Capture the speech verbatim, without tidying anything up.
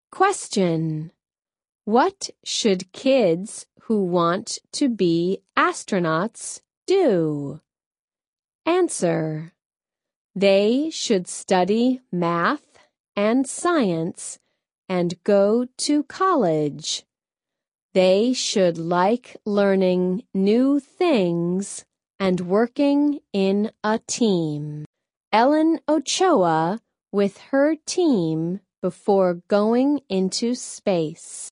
Question. What should kids who want to be astronauts do? Answer. They should study math and science and go to college. They should like learning new things and working in a team. Ellen Ochoa with her team before going into space.